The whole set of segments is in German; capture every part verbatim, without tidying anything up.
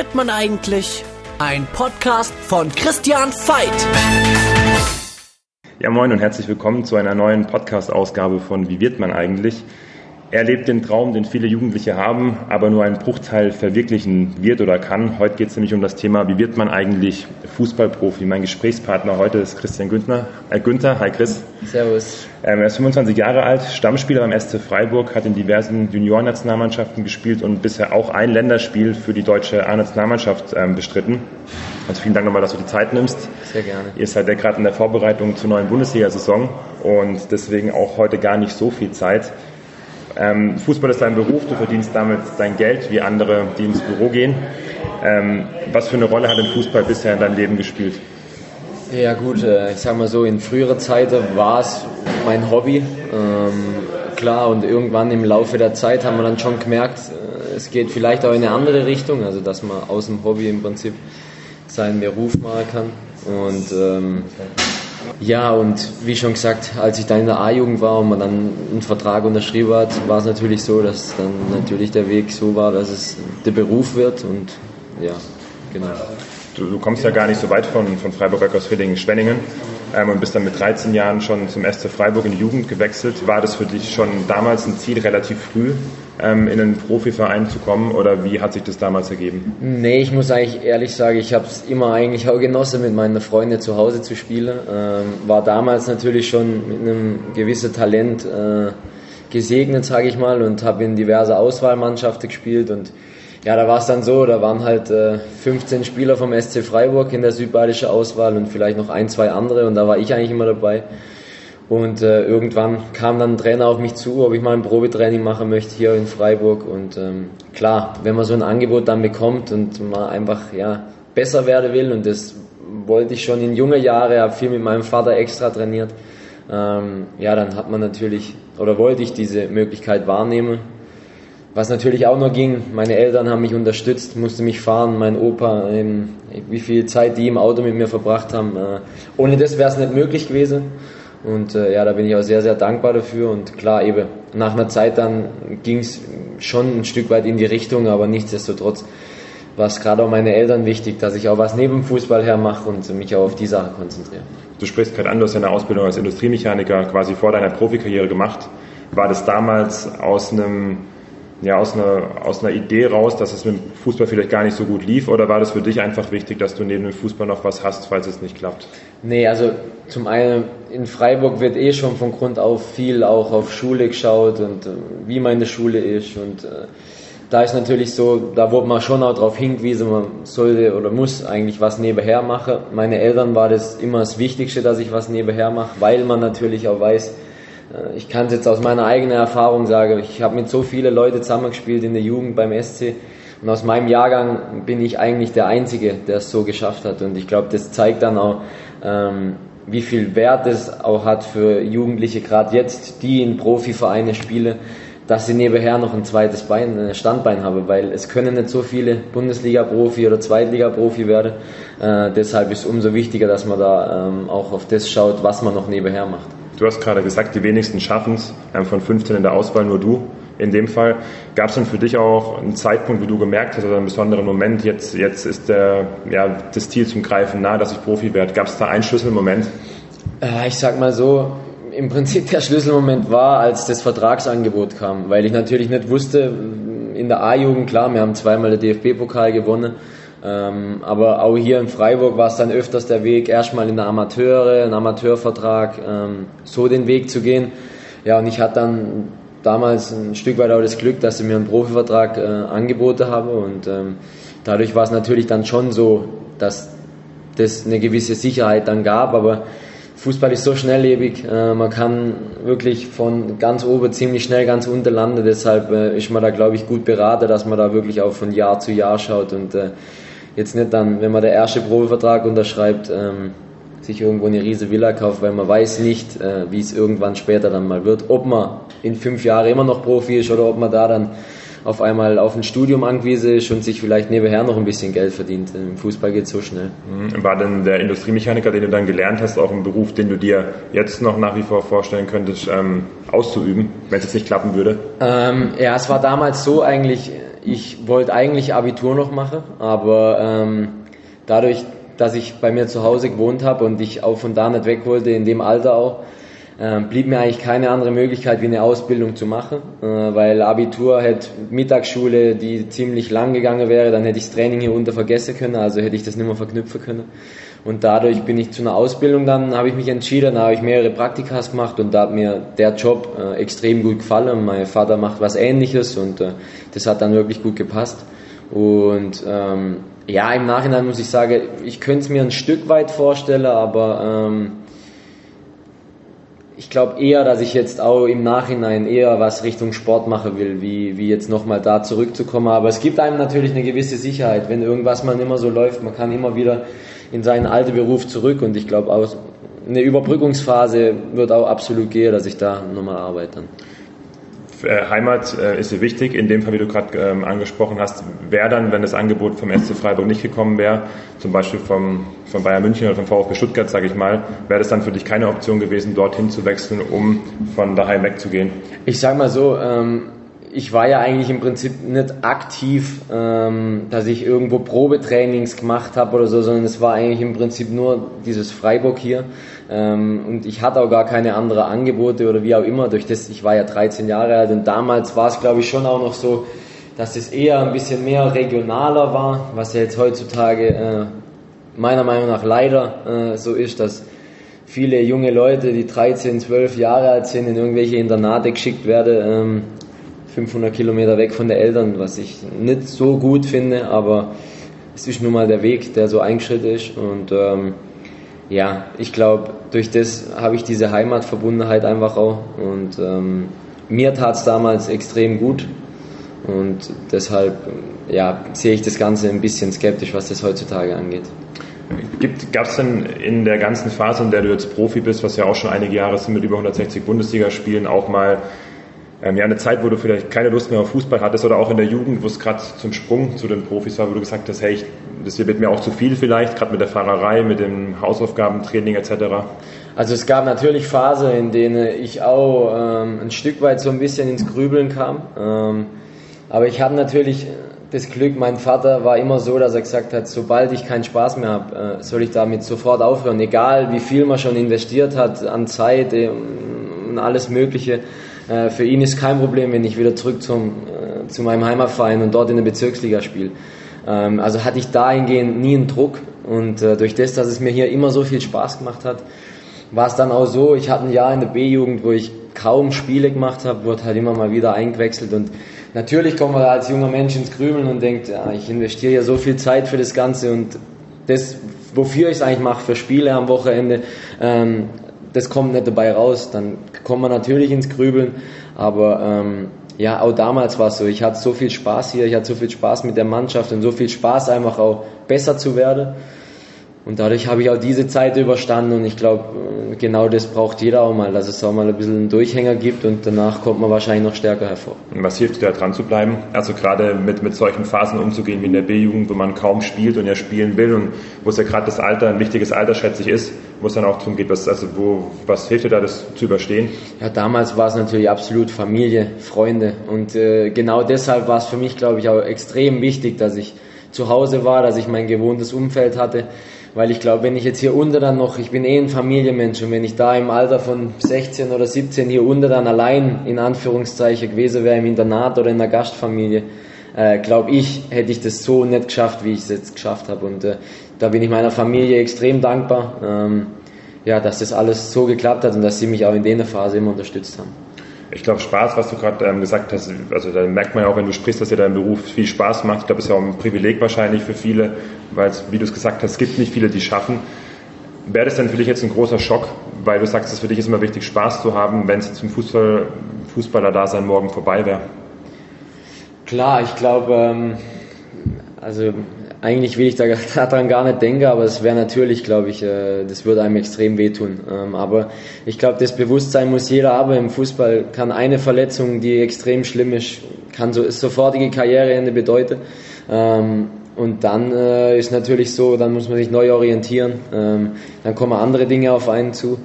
wird man eigentlich? Ein Podcast von Christian Veit. Ja, moin und herzlich willkommen zu einer neuen Podcast-Ausgabe von Wie wird man eigentlich? Er lebt den Traum, den viele Jugendliche haben, aber nur ein Bruchteil verwirklichen wird oder kann. Heute geht es nämlich um das Thema, wie wird man eigentlich Fußballprofi? Mein Gesprächspartner heute ist Christian Günther. Äh, Günther, hi Chris. Servus. Ähm, er ist fünfundzwanzig Jahre alt, Stammspieler beim S C Freiburg, hat in diversen Juniorennationalmannschaften gespielt und bisher auch ein Länderspiel für die deutsche A-Nationalmannschaft ähm, bestritten. Also vielen Dank nochmal, dass du die Zeit nimmst. Sehr gerne. Ihr seid ja gerade in der Vorbereitung zur neuen Bundesliga-Saison und deswegen auch heute gar nicht so viel Zeit. Ähm, Fußball ist dein Beruf, du verdienst damit dein Geld, wie andere, die ins Büro gehen. Ähm, was für eine Rolle hat denn Fußball bisher in deinem Leben gespielt? Ja gut, äh, ich sag mal so, in früherer Zeit war es mein Hobby. Ähm, klar, und irgendwann im Laufe der Zeit haben wir dann schon gemerkt, äh, es geht vielleicht auch in eine andere Richtung, also dass man aus dem Hobby im Prinzip seinen Beruf machen kann. Und ähm, ja, und wie schon gesagt, als ich dann in der A-Jugend war und man dann einen Vertrag unterschrieben hat, war es natürlich so, dass dann natürlich der Weg so war, dass es der Beruf wird und ja, genau. Du, du kommst ja gar nicht so weit von, von Freiburg aus Villingen-Schwenningen ähm, und bist dann mit dreizehn Jahren schon zum S C Freiburg in die Jugend gewechselt. War das für dich schon damals ein Ziel, relativ früh ähm, in einen Profiverein zu kommen oder wie hat sich das damals ergeben? Nee, ich muss eigentlich ehrlich sagen, ich habe es immer eigentlich auch genossen, mit meinen Freunden zu Hause zu spielen. Ähm, war damals natürlich schon mit einem gewissen Talent äh, gesegnet, sage ich mal, und habe in diverse Auswahlmannschaften gespielt und ja, da war es dann so, da waren halt äh, fünfzehn Spieler vom S C Freiburg in der südbadischen Auswahl und vielleicht noch ein, zwei andere und da war ich eigentlich immer dabei. Und äh, irgendwann kam dann ein Trainer auf mich zu, ob ich mal ein Probetraining machen möchte hier in Freiburg. Und ähm, klar, wenn man so ein Angebot dann bekommt und man einfach ja besser werden will, und das wollte ich schon in jungen Jahren, habe viel mit meinem Vater extra trainiert, ähm, ja, dann hat man natürlich, oder wollte ich diese Möglichkeit wahrnehmen. Was natürlich auch noch ging, meine Eltern haben mich unterstützt, musste mich fahren, mein Opa, ähm, wie viel Zeit die im Auto mit mir verbracht haben. Äh, ohne das wäre es nicht möglich gewesen. Und äh, ja, da bin ich auch sehr, sehr dankbar dafür. Und klar, eben nach einer Zeit dann ging es schon ein Stück weit in die Richtung, aber nichtsdestotrotz war es gerade auch meine Eltern wichtig, dass ich auch was neben dem Fußball her mache und mich auch auf die Sache konzentriere. Du sprichst gerade an, du hast ja eine Ausbildung als Industriemechaniker quasi vor deiner Profikarriere gemacht. War das damals aus einem Ja, aus einer, aus einer Idee raus, dass es mit dem Fußball vielleicht gar nicht so gut lief, oder war das für dich einfach wichtig, dass du neben dem Fußball noch was hast, falls es nicht klappt? Nee, also zum einen in Freiburg wird eh schon von Grund auf viel auch auf Schule geschaut und äh, wie man in der Schule ist und äh, da ist natürlich so, da wurde man schon auch darauf hingewiesen, man sollte oder muss eigentlich was nebenher machen. Meine Eltern war das immer das Wichtigste, dass ich was nebenher mache, weil man natürlich auch weiß, ich kann es jetzt aus meiner eigenen Erfahrung sagen, ich habe mit so vielen Leuten zusammengespielt in der Jugend beim S C und aus meinem Jahrgang bin ich eigentlich der Einzige, der es so geschafft hat und ich glaube, das zeigt dann auch, ähm, wie viel Wert es auch hat für Jugendliche, gerade jetzt, die in Profivereine spielen, dass sie nebenher noch ein zweites Bein, ein Standbein haben, weil es können nicht so viele Bundesliga-Profi oder Zweitliga-Profi werden, äh, deshalb ist es umso wichtiger, dass man da ähm, auch auf das schaut, was man noch nebenher macht. Du hast gerade gesagt, die wenigsten schaffen es, von fünfzehn in der Auswahl nur du. In dem Fall gab es dann für dich auch einen Zeitpunkt, wo du gemerkt hast, oder einen besonderen Moment, jetzt, jetzt ist der, ja, das Ziel zum Greifen nahe, dass ich Profi werde. Gab es da einen Schlüsselmoment? Äh, ich sag mal so, im Prinzip der Schlüsselmoment war, als das Vertragsangebot kam, weil ich natürlich nicht wusste, in der A-Jugend, klar, wir haben zweimal den D F B-Pokal gewonnen, Ähm, aber auch hier in Freiburg war es dann öfters der Weg, erstmal in der Amateure, einen Amateurvertrag, ähm, so den Weg zu gehen. Ja, und ich hatte dann damals ein Stück weit auch das Glück, dass sie mir einen Profivertrag äh, angeboten haben und ähm, dadurch war es natürlich dann schon so, dass das eine gewisse Sicherheit dann gab, aber Fußball ist so schnelllebig, äh, man kann wirklich von ganz oben ziemlich schnell ganz unten landen, deshalb äh, ist man da, glaube ich, gut beraten, dass man da wirklich auch von Jahr zu Jahr schaut und äh, jetzt nicht dann, wenn man der erste Profivertrag unterschreibt, ähm, sich irgendwo eine riese Villa kauft, weil man weiß nicht, äh, wie es irgendwann später dann mal wird, ob man in fünf Jahren immer noch Profi ist oder ob man da dann auf einmal auf ein Studium angewiesen ist und sich vielleicht nebenher noch ein bisschen Geld verdient. Im Fußball geht es so schnell. War denn der Industriemechaniker, den du dann gelernt hast, auch ein Beruf, den du dir jetzt noch nach wie vor vorstellen könntest, ähm, auszuüben, wenn es jetzt nicht klappen würde? Ähm, ja, es war damals so eigentlich, ich wollte eigentlich Abitur noch machen, aber ähm, dadurch, dass ich bei mir zu Hause gewohnt habe und ich auch von da nicht weg wollte, in dem Alter auch, äh, blieb mir eigentlich keine andere Möglichkeit, wie eine Ausbildung zu machen, äh, weil Abitur hätte Mittagsschule, die ziemlich lang gegangen wäre, dann hätte ich das Training hier unter vergessen können, also hätte ich das nicht mehr verknüpfen können. Und dadurch bin ich zu einer Ausbildung, dann habe ich mich entschieden, da habe ich mehrere Praktikas gemacht und da hat mir der Job äh, extrem gut gefallen. Mein Vater macht was Ähnliches und äh, das hat dann wirklich gut gepasst. Und ähm, ja, im Nachhinein muss ich sagen, ich könnte es mir ein Stück weit vorstellen, aber ähm, ich glaube eher, dass ich jetzt auch im Nachhinein eher was Richtung Sport machen will, wie, wie jetzt nochmal da zurückzukommen. Aber es gibt einem natürlich eine gewisse Sicherheit, wenn irgendwas mal nicht mehr so läuft. Man kann immer wieder in seinen alten Beruf zurück und ich glaube auch eine Überbrückungsphase wird auch absolut gehen, dass ich da nochmal arbeite. Heimat äh, ist dir wichtig, in dem Fall, wie du gerade ähm, angesprochen hast, wäre dann, wenn das Angebot vom S C Freiburg nicht gekommen wäre, zum Beispiel vom, von Bayern München oder vom VfB Stuttgart, sage ich mal, wäre das dann für dich keine Option gewesen, dorthin zu wechseln, um von daheim wegzugehen? Ich sage mal so, ähm, ich war ja eigentlich im Prinzip nicht aktiv, ähm, dass ich irgendwo Probetrainings gemacht habe oder so, sondern es war eigentlich im Prinzip nur dieses Freiburg hier. Ähm, und ich hatte auch gar keine anderen Angebote oder wie auch immer. Durch das, ich war ja dreizehn Jahre alt und damals war es, glaube ich, schon auch noch so, dass es eher ein bisschen mehr regionaler war, was ja jetzt heutzutage äh, meiner Meinung nach leider äh, so ist, dass viele junge Leute, die dreizehn, zwölf Jahre alt sind, in irgendwelche Internate geschickt werden, ähm, fünfhundert Kilometer weg von den Eltern, was ich nicht so gut finde, aber es ist nun mal der Weg, der so eingeschritten ist und ähm, ja, ich glaube, durch das habe ich diese Heimatverbundenheit einfach auch und ähm, mir tat es damals extrem gut und deshalb ja, sehe ich das Ganze ein bisschen skeptisch, was das heutzutage angeht. Gab es denn in der ganzen Phase, in der du jetzt Profi bist, was ja auch schon einige Jahre sind mit über hundertsechzig Bundesligaspielen, auch mal Ähm, ja, eine Zeit, wo du vielleicht keine Lust mehr auf Fußball hattest oder auch in der Jugend, wo es gerade zum Sprung zu den Profis war, wo du gesagt hast, hey, ich, das hier wird mir auch zu viel vielleicht, gerade mit der Fahrerei, mit dem Hausaufgabentraining et cetera? Also es gab natürlich Phasen, in denen ich auch ähm, ein Stück weit so ein bisschen ins Grübeln kam, ähm, aber ich hatte natürlich das Glück, mein Vater war immer so, dass er gesagt hat, sobald ich keinen Spaß mehr habe, äh, soll ich damit sofort aufhören, egal wie viel man schon investiert hat an Zeit äh, und alles Mögliche. Für ihn ist kein Problem, wenn ich wieder zurück zum, äh, zu meinem Heimatverein und dort in der Bezirksliga spiele. Ähm, also hatte ich dahingehend nie einen Druck und äh, durch das, dass es mir hier immer so viel Spaß gemacht hat, war es dann auch so, ich hatte ein Jahr in der B-Jugend, wo ich kaum Spiele gemacht habe, wurde halt immer mal wieder eingewechselt und natürlich kommt man als junger Mensch ins Grübeln und denkt, ja, ich investiere ja so viel Zeit für das Ganze und das, wofür ich es eigentlich mache, für Spiele am Wochenende, ähm, das kommt nicht dabei raus, dann kommt man natürlich ins Grübeln, aber ähm, ja, auch damals war es so, ich hatte so viel Spaß hier, ich hatte so viel Spaß mit der Mannschaft und so viel Spaß einfach auch besser zu werden und dadurch habe ich auch diese Zeit überstanden und ich glaube, genau das braucht jeder auch mal, dass es auch mal ein bisschen einen Durchhänger gibt und danach kommt man wahrscheinlich noch stärker hervor. Was hilft dir da dran zu bleiben? Also gerade mit, mit solchen Phasen umzugehen wie in der B-Jugend, wo man kaum spielt und ja spielen will und wo es ja gerade das Alter, ein wichtiges Alter schätze ich ist, wo es dann auch darum geht, was, also wo, was hilft dir da, das zu überstehen? Ja, damals war es natürlich absolut Familie, Freunde und äh, genau deshalb war es für mich, glaube ich, auch extrem wichtig, dass ich zu Hause war, dass ich mein gewohntes Umfeld hatte, weil ich glaube, wenn ich jetzt hier unten dann noch, ich bin eh ein Familienmensch und wenn ich da im Alter von sechzehn oder siebzehn hier unten dann allein in Anführungszeichen gewesen wäre im Internat oder in einer Gastfamilie, äh, glaube ich, hätte ich das so nicht geschafft, wie ich es jetzt geschafft habe und äh, da bin ich meiner Familie extrem dankbar, ähm, ja, dass das alles so geklappt hat und dass sie mich auch in der Phase immer unterstützt haben. Ich glaube, Spaß, was du gerade ähm, gesagt hast, also da merkt man ja auch, wenn du sprichst, dass dir dein Beruf viel Spaß macht. Ich glaube, das ist ja auch ein Privileg wahrscheinlich für viele, weil es, wie du es gesagt hast, es gibt nicht viele, die es schaffen. Wäre das denn für dich jetzt ein großer Schock, weil du sagst, es für dich ist immer wichtig, Spaß zu haben, wenn es jetzt zum Fußball, Fußballer-Dasein morgen vorbei wäre? Klar, ich glaube, ähm, also eigentlich will ich da daran gar nicht denken, aber es wäre natürlich, glaube ich, äh, das würde einem extrem wehtun. Ähm, aber ich glaube, das Bewusstsein muss jeder haben. Im Fußball kann eine Verletzung, die extrem schlimm ist, kann so ist sofortige Karriereende bedeuten. Ähm, und dann äh, ist natürlich so, dann muss man sich neu orientieren. Ähm, dann kommen andere Dinge auf einen zu.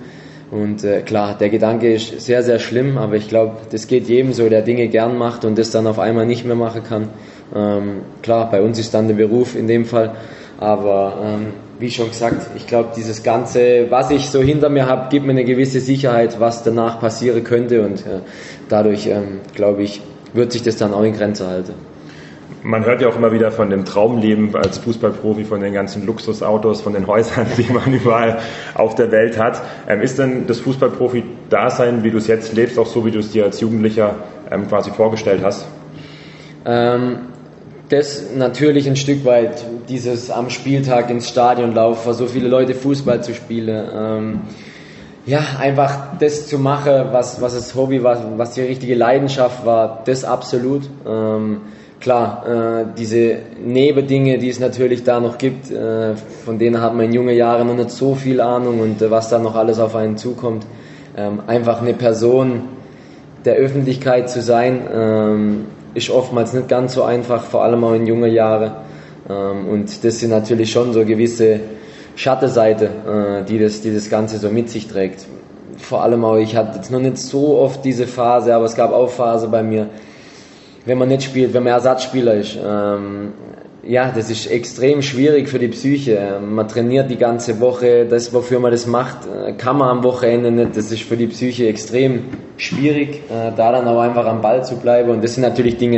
Und äh, klar, der Gedanke ist sehr, sehr schlimm, aber ich glaube, das geht jedem so, der Dinge gern macht und das dann auf einmal nicht mehr machen kann. Ähm, klar, bei uns ist dann der Beruf in dem Fall, aber ähm, wie schon gesagt, ich glaube, dieses Ganze, was ich so hinter mir habe, gibt mir eine gewisse Sicherheit, was danach passieren könnte und äh, dadurch, ähm, glaube ich, wird sich das dann auch in Grenzen halten. Man hört ja auch immer wieder von dem Traumleben als Fußballprofi, von den ganzen Luxusautos, von den Häusern, die man überall auf der Welt hat. Ähm, ist denn das Fußballprofi-Dasein, wie du es jetzt lebst, auch so, wie du es dir als Jugendlicher ähm, quasi vorgestellt hast? Ähm, das natürlich ein Stück weit, dieses am Spieltag ins Stadion laufen, so viele Leute Fußball zu spielen. Ähm, ja, einfach das zu machen, was, was das Hobby war, was die richtige Leidenschaft war, das absolut. Ähm, Klar, äh, diese Nebendinge, die es natürlich da noch gibt, äh, von denen hat man in jungen Jahren noch nicht so viel Ahnung und äh, was da noch alles auf einen zukommt. Ähm, einfach eine Person der Öffentlichkeit zu sein, ähm, ist oftmals nicht ganz so einfach, vor allem auch in jungen Jahren. Ähm, und das sind natürlich schon so gewisse Schattenseiten, äh, die, das, die das Ganze so mit sich trägt. Vor allem auch, ich hatte jetzt noch nicht so oft diese Phase, aber es gab auch Phasen bei mir, wenn man nicht spielt, wenn man Ersatzspieler ist. Ähm, ja, das ist extrem schwierig für die Psyche. Man trainiert die ganze Woche, das, wofür man das macht, kann man am Wochenende nicht. Das ist für die Psyche extrem schwierig, äh, da dann auch einfach am Ball zu bleiben. Und das sind natürlich Dinge,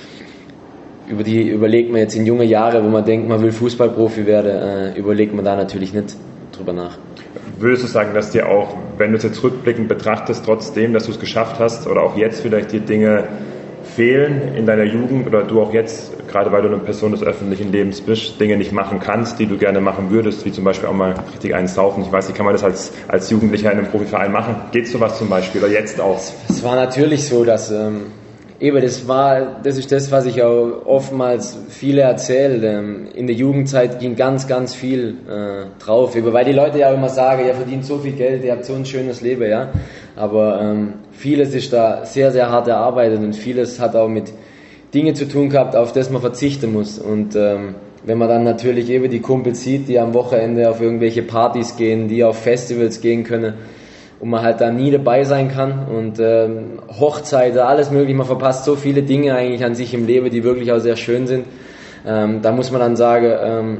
über die überlegt man jetzt in jungen Jahren, wo man denkt, man will Fußballprofi werden, äh, überlegt man da natürlich nicht drüber nach. Würdest du sagen, dass dir auch, wenn du es jetzt rückblickend betrachtest, trotzdem, dass du es geschafft hast oder auch jetzt vielleicht die Dinge fehlen in deiner Jugend oder du auch jetzt, gerade weil du eine Person des öffentlichen Lebens bist, Dinge nicht machen kannst, die du gerne machen würdest, wie zum Beispiel auch mal richtig eins saufen. Ich weiß nicht, kann man das als, als Jugendlicher in einem Profiverein machen? Geht sowas zum Beispiel oder jetzt auch? Es war natürlich so, dass ähm, eben das war, das ist das, was ich auch oftmals viele erzähle. Ähm, in der Jugendzeit ging ganz, ganz viel äh, drauf, eben, weil die Leute ja immer sagen, ihr verdient so viel Geld, ihr habt so ein schönes Leben, ja. Aber ähm, vieles ist da sehr, sehr hart erarbeitet und vieles hat auch mit Dingen zu tun gehabt, auf das man verzichten muss. Und ähm, wenn man dann natürlich eben die Kumpels sieht, die am Wochenende auf irgendwelche Partys gehen, die auf Festivals gehen können und man halt da nie dabei sein kann und ähm, Hochzeiten, alles mögliche, man verpasst so viele Dinge eigentlich an sich im Leben, die wirklich auch sehr schön sind. Ähm, da muss man dann sagen, ähm,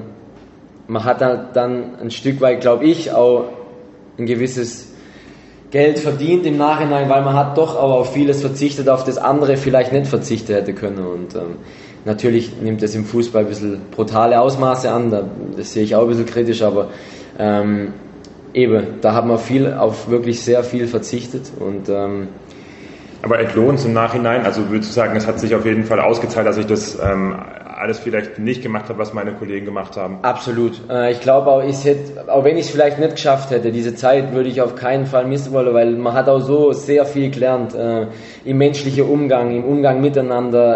man hat dann ein Stück weit, glaube ich, auch ein gewisses Geld verdient im Nachhinein, weil man hat doch auch auf vieles verzichtet, auf das andere vielleicht nicht verzichtet hätte können. Und ähm, natürlich nimmt es im Fußball ein bisschen brutale Ausmaße an, da, das sehe ich auch ein bisschen kritisch, aber ähm, eben, da hat man viel, auf wirklich sehr viel verzichtet. Und ähm, aber entlohnt im Nachhinein, also würdest du sagen, es hat sich auf jeden Fall ausgezahlt, dass ich das ähm, alles vielleicht nicht gemacht habe, was meine Kollegen gemacht haben? Absolut. Äh, ich glaube auch, ich hätte, auch wenn ich es vielleicht nicht geschafft hätte, diese Zeit würde ich auf keinen Fall missen wollen, weil man hat auch so sehr viel gelernt äh, im menschlichen Umgang, im Umgang miteinander.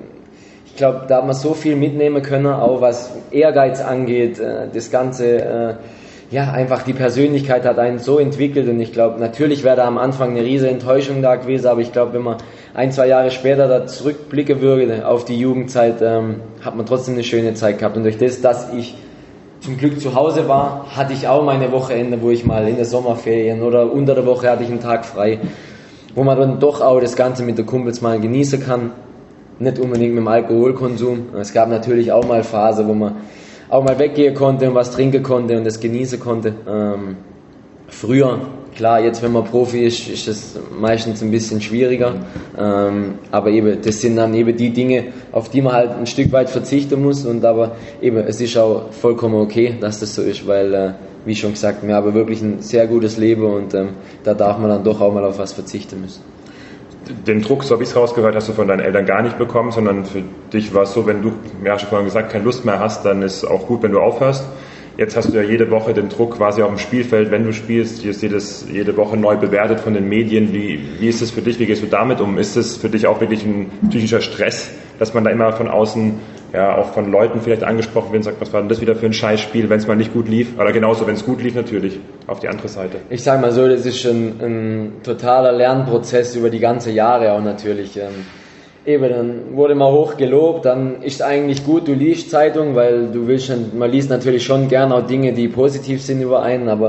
Ich glaube, da hat man so viel mitnehmen können, auch was Ehrgeiz angeht, äh, das Ganze. Äh, ja, einfach die Persönlichkeit hat einen so entwickelt und ich glaube, natürlich wäre da am Anfang eine riesige Enttäuschung da gewesen, aber ich glaube, wenn man ein, zwei Jahre später da zurückblicken würde auf die Jugendzeit, ähm, hat man trotzdem eine schöne Zeit gehabt und durch das, dass ich zum Glück zu Hause war, hatte ich auch meine Wochenende, wo ich mal in der Sommerferien oder unter der Woche hatte ich einen Tag frei, wo man dann doch auch das Ganze mit der Kumpels mal genießen kann, nicht unbedingt mit dem Alkoholkonsum. Es gab natürlich auch mal Phasen, wo man auch mal weggehen konnte und was trinken konnte und das genießen konnte. Ähm, früher, klar, jetzt wenn man Profi ist, ist es meistens ein bisschen schwieriger, ähm, aber eben, das sind dann eben die Dinge, auf die man halt ein Stück weit verzichten muss und aber eben, es ist auch vollkommen okay, dass das so ist, weil, äh, wie schon gesagt, wir haben wirklich ein sehr gutes Leben und ähm, da darf man dann doch auch mal auf was verzichten müssen. Den Druck, so habe ich es rausgehört, hast du von deinen Eltern gar nicht bekommen, sondern für dich war es so, wenn du, ja schon vorhin gesagt, keine Lust mehr hast, dann ist auch gut, wenn du aufhörst. Jetzt hast du ja jede Woche den Druck quasi auf dem Spielfeld, wenn du spielst, hier ist jedes, jede Woche neu bewertet von den Medien. Wie, wie ist es für dich, wie gehst du damit um? Ist es für dich auch wirklich ein psychischer Stress, dass man da immer von außen, ja auch von Leuten vielleicht angesprochen wird und sagt, was war denn das wieder für ein Scheißspiel, wenn es mal nicht gut lief? Oder genauso, wenn es gut lief natürlich, auf die andere Seite. Ich sage mal so, das ist ein, ein totaler Lernprozess über die ganze Jahre auch natürlich. Ähm, eben, dann wurde man hoch gelobt, dann ist eigentlich gut, du liest Zeitung, weil du willst, man liest natürlich schon gern auch Dinge, die positiv sind über einen, aber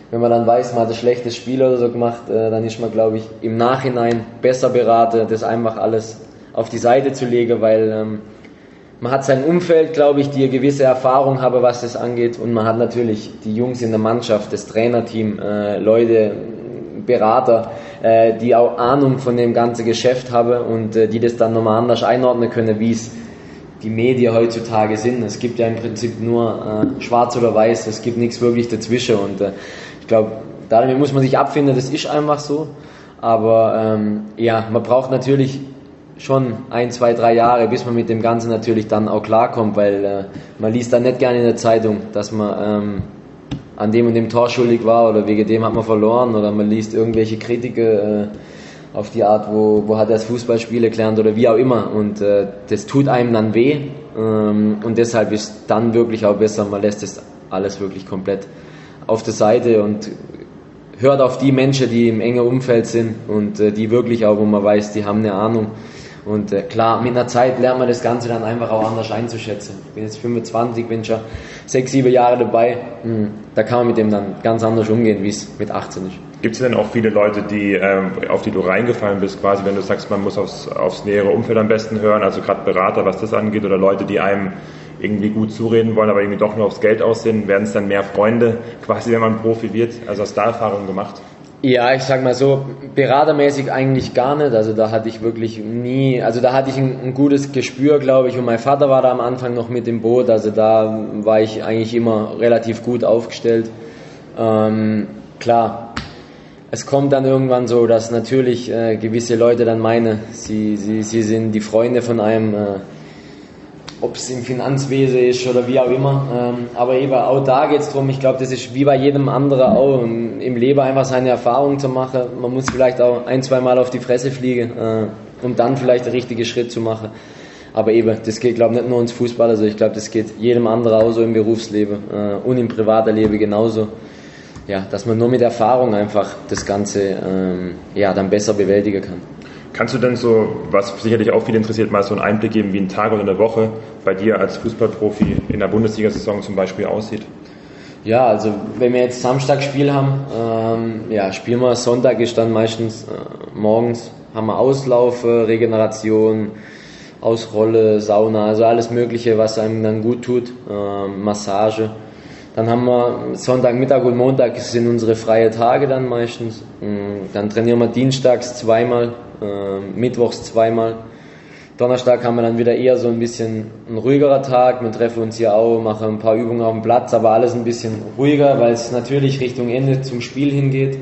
wenn man dann weiß, man hat ein schlechtes Spiel oder so gemacht, äh, dann ist man, glaube ich, im Nachhinein besser beraten, das einfach alles auf die Seite zu legen, weil ähm, man hat sein Umfeld, glaube ich, die eine gewisse Erfahrung haben, was das angeht, und man hat natürlich die Jungs in der Mannschaft, das Trainerteam, äh, Leute, Berater, äh, die auch Ahnung von dem ganzen Geschäft haben und äh, die das dann nochmal anders einordnen können, wie es die Medien heutzutage sind. Es gibt ja im Prinzip nur äh, schwarz oder weiß, es gibt nichts wirklich dazwischen, und äh, ich glaube, damit muss man sich abfinden, das ist einfach so, aber ähm, ja, man braucht natürlich schon ein, zwei, drei Jahre, bis man mit dem Ganzen natürlich dann auch klarkommt, weil äh, man liest dann nicht gerne in der Zeitung, dass man ähm, an dem und dem Tor schuldig war oder wegen dem hat man verloren, oder man liest irgendwelche Kritiken äh, auf die Art, wo, wo hat er das Fußballspiel erklärt oder wie auch immer, und äh, das tut einem dann weh, ähm, und deshalb ist dann wirklich auch besser, man lässt das alles wirklich komplett auf der Seite und hört auf die Menschen, die im engen Umfeld sind und äh, die wirklich auch, wo man weiß, die haben eine Ahnung. Und äh, klar, mit einer Zeit lernt man das Ganze dann einfach auch anders einzuschätzen. Ich bin jetzt fünfundzwanzig, bin schon sechs, sieben Jahre dabei. Mhm. Da kann man mit dem dann ganz anders umgehen, wie es mit achtzehn ist. Gibt es denn auch viele Leute, die, ähm, auf die du reingefallen bist, quasi, wenn du sagst, man muss aufs, aufs nähere Umfeld am besten hören, also gerade Berater, was das angeht, oder Leute, die einem irgendwie gut zureden wollen, aber irgendwie doch nur aufs Geld aussehen, werden es dann mehr Freunde, quasi, wenn man Profi wird? Also hast du da Erfahrungen gemacht? Ja, ich sag mal so, beratermäßig eigentlich gar nicht, also da hatte ich wirklich nie, also da hatte ich ein, ein gutes Gespür, glaube ich, und mein Vater war da am Anfang noch mit im Boot, also da war ich eigentlich immer relativ gut aufgestellt. Ähm, klar, es kommt dann irgendwann so, dass natürlich äh, gewisse Leute dann meinen, sie, sie, sie sind die Freunde von einem, äh, ob es im Finanzwesen ist oder wie auch immer, ähm, aber eben auch da geht es darum, ich glaube, das ist wie bei jedem anderen auch, um im Leben einfach seine Erfahrung zu machen. Man muss vielleicht auch ein, zwei Mal auf die Fresse fliegen, äh, um dann vielleicht den richtigen Schritt zu machen. Aber eben, das geht, glaube ich, nicht nur ins Fußball, also ich glaube, das geht jedem anderen auch so im Berufsleben äh, und im privaten Leben genauso. Ja, dass man nur mit Erfahrung einfach das Ganze ähm, ja, dann besser bewältigen kann. Kannst du denn so, was sicherlich auch viele interessiert, mal so einen Einblick geben, wie ein Tag oder eine Woche bei dir als Fußballprofi in der Bundesliga-Saison zum Beispiel aussieht? Ja, also wenn wir jetzt Samstagspiel haben, ähm, ja, spielen wir Sonntag, ist dann meistens äh, morgens, haben wir Auslauf, Regeneration, Ausrolle, Sauna, also alles Mögliche, was einem dann gut tut, äh, Massage. Dann haben wir Sonntag, und Montag sind unsere freie Tage dann meistens. Dann trainieren wir dienstags zweimal, äh, mittwochs zweimal. Donnerstag haben wir dann wieder eher so ein bisschen ein ruhigerer Tag. Wir treffen uns hier auch, machen ein paar Übungen auf dem Platz, aber alles ein bisschen ruhiger, weil es natürlich Richtung Ende zum Spiel hingeht.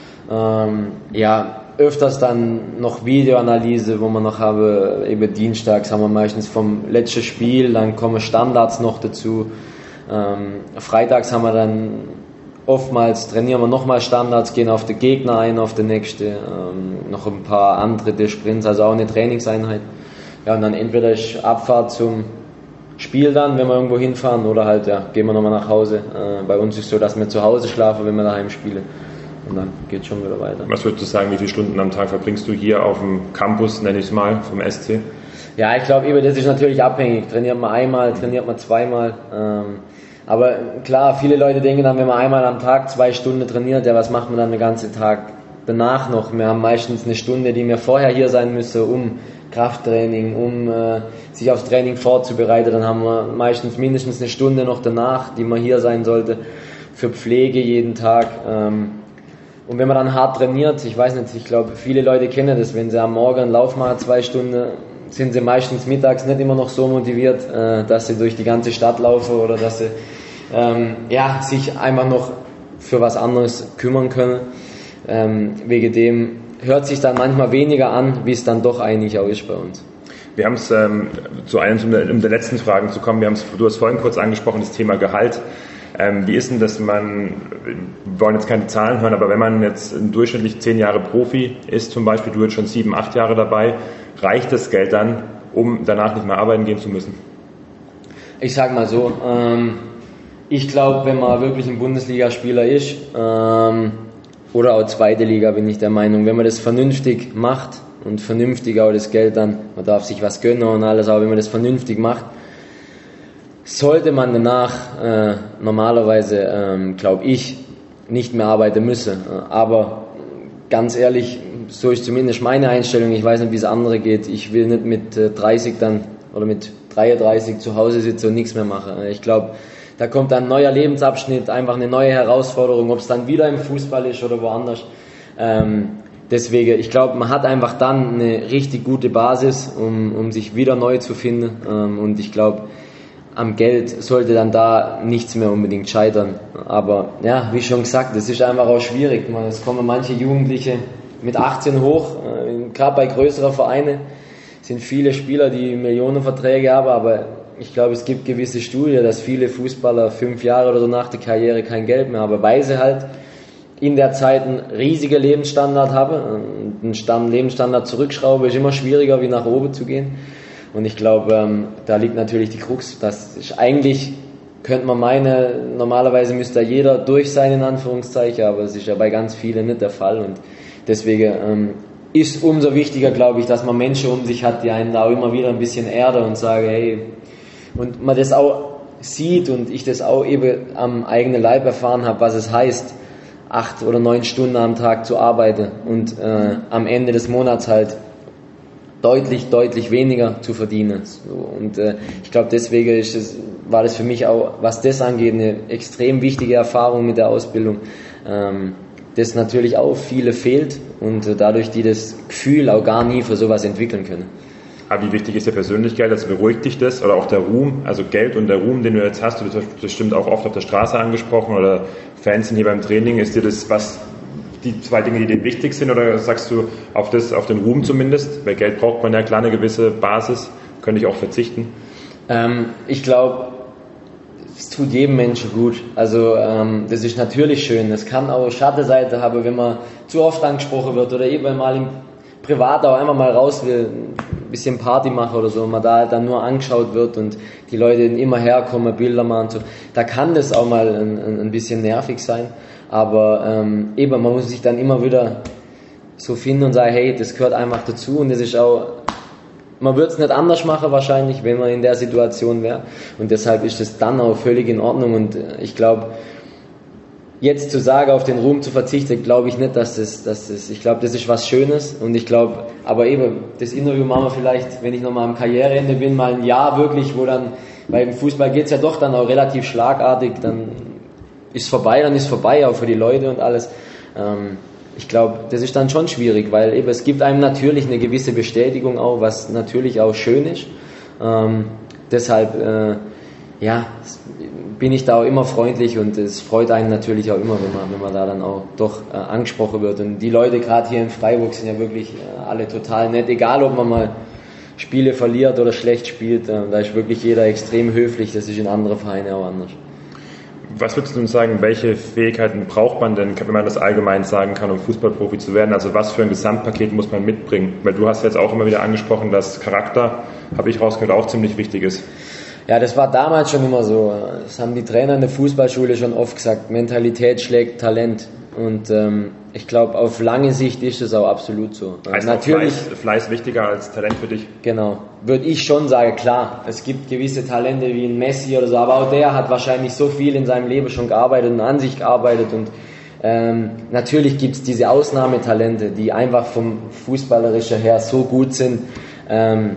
Ähm, ja, öfters dann noch Videoanalyse, wo wir noch haben, eben dienstags haben wir meistens vom letzten Spiel, dann kommen Standards noch dazu. Ähm, freitags haben wir dann oftmals, trainieren wir nochmal Standards, gehen auf den Gegner ein, auf den nächsten, ähm, noch ein paar Antritte, Sprints, also auch eine Trainingseinheit. Ja, und dann entweder ist Abfahrt zum Spiel dann, wenn wir irgendwo hinfahren, oder halt, ja, gehen wir nochmal nach Hause. Äh, bei uns ist es so, dass wir zu Hause schlafen, wenn wir daheim spielen. Und dann geht es schon wieder weiter. Was würdest du sagen, wie viele Stunden am Tag verbringst du hier auf dem Campus, nenne ich es mal, vom S C? Ja, ich glaube, das ist natürlich abhängig. Trainiert man einmal, trainiert man zweimal. Ähm, aber klar, viele Leute denken dann, wenn man einmal am Tag zwei Stunden trainiert, ja, was macht man dann den ganzen Tag danach noch? Wir haben meistens eine Stunde, die wir vorher hier sein müssen, um Krafttraining, um äh, sich aufs Training vorzubereiten. Dann haben wir meistens mindestens eine Stunde noch danach, die man hier sein sollte, für Pflege jeden Tag. Ähm, und wenn man dann hart trainiert, ich weiß nicht, ich glaube, viele Leute kennen das, wenn sie am Morgen einen Lauf machen, zwei Stunden, sind sie meistens mittags nicht immer noch so motiviert, äh, dass sie durch die ganze Stadt laufen oder dass sie ähm, ja, sich einfach noch für was anderes kümmern können. Ähm, wegen dem hört sich dann manchmal weniger an, wie es dann doch eigentlich auch ist bei uns. Wir haben es ähm, zu einem, um der, um der letzten Fragen zu kommen, wir haben es, du hast vorhin kurz angesprochen, das Thema Gehalt. Ähm, wie ist denn das, man, wir wollen jetzt keine Zahlen hören, aber wenn man jetzt durchschnittlich zehn Jahre Profi ist, zum Beispiel, du jetzt schon sieben, acht Jahre dabei, reicht das Geld dann, um danach nicht mehr arbeiten gehen zu müssen? Ich sag mal so, ähm, ich glaube, wenn man wirklich ein Bundesligaspieler ist, ähm, oder auch zweite Liga, bin ich der Meinung, wenn man das vernünftig macht und vernünftig auch das Geld dann, man darf sich was gönnen und alles, aber wenn man das vernünftig macht, sollte man danach äh, normalerweise, ähm, glaube ich, nicht mehr arbeiten müsse. Aber ganz ehrlich, so ist zumindest meine Einstellung. Ich weiß nicht, wie es andere geht. Ich will nicht mit dreißig dann oder mit dreiunddreißig zu Hause sitzen und nichts mehr machen. Ich glaube, da kommt ein neuer Lebensabschnitt, einfach eine neue Herausforderung, ob es dann wieder im Fußball ist oder woanders. Ähm, deswegen, ich glaube, man hat einfach dann eine richtig gute Basis, um, um sich wieder neu zu finden. Ähm, und ich glaube, am Geld sollte dann da nichts mehr unbedingt scheitern. Aber ja, wie schon gesagt, das ist einfach auch schwierig. Es kommen manche Jugendliche mit achtzehn hoch, äh, gerade bei größeren Vereinen sind viele Spieler, die Millionenverträge haben, aber ich glaube, es gibt gewisse Studien, dass viele Fußballer fünf Jahre oder so nach der Karriere kein Geld mehr haben, weil sie halt in der Zeit einen riesigen Lebensstandard haben. Ein Stand, Lebensstandard zurückschrauben ist immer schwieriger, wie nach oben zu gehen. Und ich glaube, ähm, da liegt natürlich die Krux. Das ist eigentlich, könnte man meinen, normalerweise müsste da jeder durch sein, in Anführungszeichen, aber es ist ja bei ganz vielen nicht der Fall. Und deswegen ähm, ist umso wichtiger, glaube ich, dass man Menschen um sich hat, die einen da auch immer wieder ein bisschen erden und sagen, hey, und man das auch sieht und ich das auch eben am eigenen Leib erfahren habe, was es heißt, acht oder neun Stunden am Tag zu arbeiten und äh, am Ende des Monats halt deutlich, deutlich weniger zu verdienen. So, und äh, ich glaube, deswegen ist es, war das für mich auch, was das angeht, eine extrem wichtige Erfahrung mit der Ausbildung, ähm, das natürlich auch viele fehlt und äh, dadurch die das Gefühl auch gar nie für sowas entwickeln können. Aber wie wichtig ist die Persönlichkeit? Also beruhigt dich das? Oder auch der Ruhm, also Geld und der Ruhm, den du jetzt hast, du hast bestimmt auch oft auf der Straße angesprochen oder Fans sind hier beim Training, ist dir das was, die zwei Dinge, die dir wichtig sind, oder sagst du auf das, auf den Ruhm zumindest? Bei Geld braucht man ja klar eine gewisse Basis, könnte ich auch verzichten? Ähm, ich glaube, es tut jedem Menschen gut. Also ähm, das ist natürlich schön. Es kann auch Schattenseite haben, wenn man zu oft angesprochen wird oder eben mal im Privat auch einmal mal raus will, ein bisschen Party machen oder so, und man da dann nur angeschaut wird und die Leute immer herkommen, Bilder machen und so. Da kann das auch mal ein, ein bisschen nervig sein, aber ähm, eben, man muss sich dann immer wieder so finden und sagen, hey, das gehört einfach dazu und das ist auch, man würde es nicht anders machen wahrscheinlich, wenn man in der Situation wäre, und deshalb ist das dann auch völlig in Ordnung. Und ich glaube, jetzt zu sagen, auf den Ruhm zu verzichten, glaube ich nicht, dass das, dass das, ich glaube, das ist was Schönes, und ich glaube, aber eben, das Interview machen wir vielleicht, wenn ich nochmal am Karriereende bin, mal ein Jahr wirklich, wo dann, weil im Fußball geht es ja doch dann auch relativ schlagartig, dann ist vorbei, dann ist vorbei, auch für die Leute und alles. Ähm, ich glaube, das ist dann schon schwierig, weil eben, es gibt einem natürlich eine gewisse Bestätigung auch, was natürlich auch schön ist. Ähm, deshalb, äh, ja, bin ich da auch immer freundlich, und es freut einen natürlich auch immer, wenn man, wenn man da dann auch doch äh, angesprochen wird. Und die Leute gerade hier in Freiburg sind ja wirklich äh, alle total nett, egal ob man mal Spiele verliert oder schlecht spielt, äh, da ist wirklich jeder extrem höflich, das ist in anderen Vereinen auch anders. Was würdest du uns sagen, welche Fähigkeiten braucht man denn, wenn man das allgemein sagen kann, um Fußballprofi zu werden? Also was für ein Gesamtpaket muss man mitbringen? Weil du hast jetzt auch immer wieder angesprochen, dass Charakter, habe ich rausgehört, auch ziemlich wichtig ist. Ja, das war damals schon immer so. Das haben die Trainer in der Fußballschule schon oft gesagt. Mentalität schlägt Talent. Und ähm, ich glaube, auf lange Sicht ist es auch absolut so. Heißt natürlich Fleiß, Fleiß wichtiger als Talent für dich? Genau. Würde ich schon sagen, klar. Es gibt gewisse Talente wie ein Messi oder so, aber auch der hat wahrscheinlich so viel in seinem Leben schon gearbeitet und an sich gearbeitet. Und ähm, natürlich gibt es diese Ausnahmetalente, die einfach vom Fußballerischen her so gut sind. Ähm,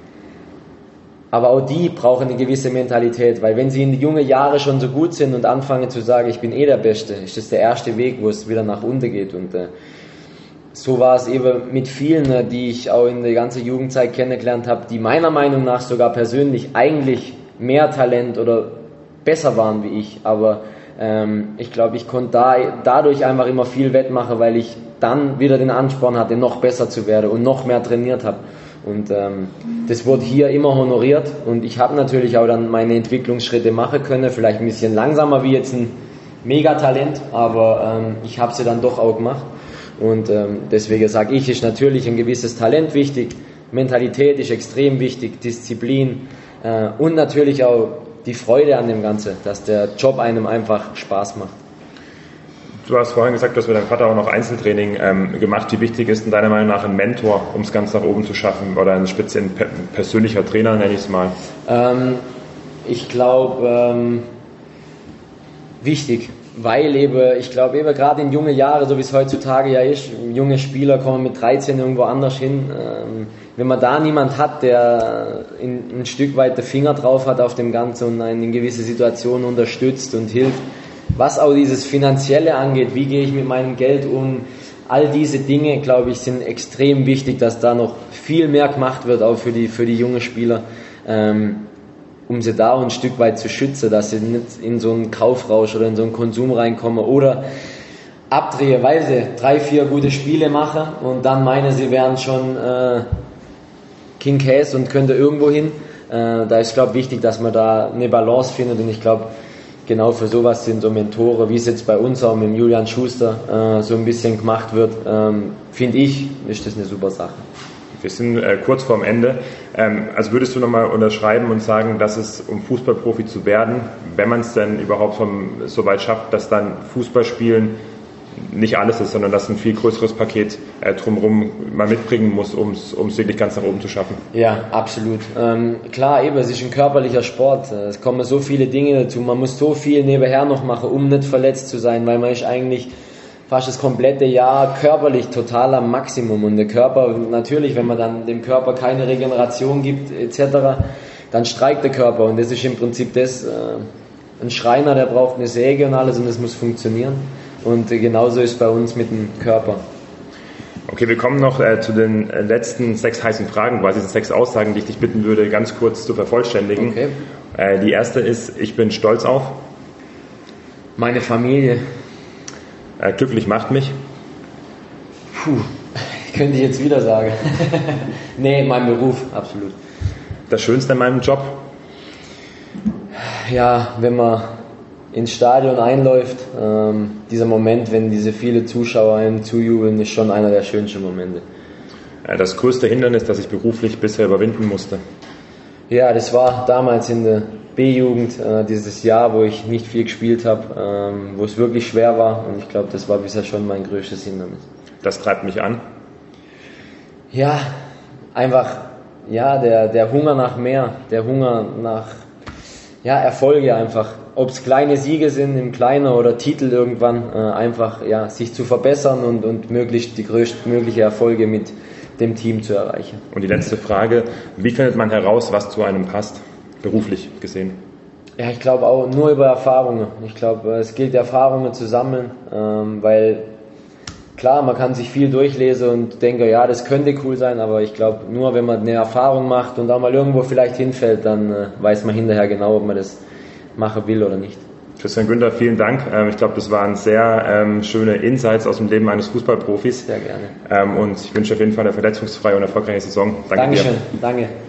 Aber auch die brauchen eine gewisse Mentalität, weil wenn sie in die jungen Jahre schon so gut sind und anfangen zu sagen, ich bin eh der Beste, ist das der erste Weg, wo es wieder nach unten geht. Und äh, so war es eben mit vielen, äh, die ich auch in der ganzen Jugendzeit kennengelernt habe, die meiner Meinung nach sogar persönlich eigentlich mehr Talent oder besser waren wie ich. Aber ähm, ich glaube, ich konnte da, dadurch einfach immer viel wettmachen, weil ich dann wieder den Ansporn hatte, noch besser zu werden und noch mehr trainiert habe. Und ähm, das wurde hier immer honoriert, und ich habe natürlich auch dann meine Entwicklungsschritte machen können, vielleicht ein bisschen langsamer wie jetzt ein Megatalent, aber ähm, ich habe sie dann doch auch gemacht, und ähm, deswegen sage ich, ist natürlich ein gewisses Talent wichtig, Mentalität ist extrem wichtig, Disziplin äh, und natürlich auch die Freude an dem Ganzen, dass der Job einem einfach Spaß macht. Du hast vorhin gesagt, du hast mit deinem Vater auch noch Einzeltraining ähm, gemacht. Wie wichtig ist denn deiner Meinung nach ein Mentor, um es ganz nach oben zu schaffen, oder ein speziell per- persönlicher Trainer, nenne ich es mal? Ähm, ich glaube, ähm, wichtig. weil eben, ich glaube eben gerade in junge Jahre, so wie es heutzutage ja ist, junge Spieler kommen mit dreizehn irgendwo anders hin. Ähm, wenn man da niemand hat, der in, ein Stück weit den Finger drauf hat auf dem Ganzen und einen in gewisse Situationen unterstützt und hilft, was auch dieses Finanzielle angeht, wie gehe ich mit meinem Geld um, all diese Dinge, glaube ich, sind extrem wichtig, dass da noch viel mehr gemacht wird, auch für die, für die jungen Spieler, ähm, um sie da ein Stück weit zu schützen, dass sie nicht in so einen Kaufrausch oder in so einen Konsum reinkommen oder abdrehen, weil sie drei, vier gute Spiele machen und dann meinen, sie wären schon äh, King Case und könnte irgendwo hin. Äh, da ist, glaube ich, wichtig, dass man da eine Balance findet und ich glaube, genau für sowas sind so Mentoren, wie es jetzt bei uns auch mit Julian Schuster äh, so ein bisschen gemacht wird, ähm, finde ich, ist das eine super Sache. Wir sind äh, kurz vorm Ende. Ähm, also würdest du nochmal unterschreiben und sagen, dass es, um Fußballprofi zu werden, wenn man es denn überhaupt vom, so weit schafft, dass dann Fußballspielen nicht alles ist, sondern dass ein viel größeres Paket äh, drumherum man mitbringen muss, um es wirklich ganz nach oben zu schaffen? Ja, absolut. Ähm, klar, eben, es ist ein körperlicher Sport. Es kommen so viele Dinge dazu. Man muss so viel nebenher noch machen, um nicht verletzt zu sein, weil man ist eigentlich fast das komplette Jahr körperlich total am Maximum. Und der Körper, natürlich, wenn man dann dem Körper keine Regeneration gibt et cetera, dann streikt der Körper. Und das ist im Prinzip das, äh, ein Schreiner, der braucht eine Säge und alles und das muss funktionieren. Und äh, genauso ist es bei uns mit dem Körper. Okay, wir kommen noch äh, zu den äh, letzten sechs heißen Fragen, quasi sind sechs Aussagen, die ich dich bitten würde, ganz kurz zu vervollständigen. Okay. Äh, die erste ist, ich bin stolz auf meine Familie. Äh, glücklich macht mich. Puh, könnte ich jetzt wieder sagen. Nee, mein Beruf, absolut. Das Schönste in meinem Job? Ja, wenn man ins Stadion einläuft, ähm, dieser Moment, wenn diese viele Zuschauer einem zujubeln, ist schon einer der schönsten Momente. Äh, das größte Hindernis, das ich beruflich bisher überwinden musste? Ja, das war damals in der B-Jugend, äh, dieses Jahr, wo ich nicht viel gespielt habe, ähm, wo es wirklich schwer war und ich glaube, das war bisher schon mein größtes Hindernis. Das treibt mich an? Ja, einfach, ja, der, der Hunger nach mehr, der Hunger nach, ja, Erfolge einfach. Ob es kleine Siege sind im Kleinen oder Titel irgendwann, äh, einfach, ja, sich zu verbessern und, und möglichst die größtmögliche Erfolge mit dem Team zu erreichen. Und die letzte Frage, wie findet man heraus, was zu einem passt? Beruflich gesehen? Ja, ich glaube auch nur über Erfahrungen. Ich glaube, es gilt, Erfahrungen zu sammeln, ähm, weil klar, man kann sich viel durchlesen und denke, ja, das könnte cool sein, aber ich glaube, nur wenn man eine Erfahrung macht und da mal irgendwo vielleicht hinfällt, dann äh, weiß man hinterher genau, ob man das machen will oder nicht. Christian Günther, vielen Dank. Ich glaube, das waren sehr ähm, schöne Insights aus dem Leben eines Fußballprofis. Sehr gerne. Ähm, und ich wünsche auf jeden Fall eine verletzungsfreie und erfolgreiche Saison. Danke Dankeschön. dir. Danke.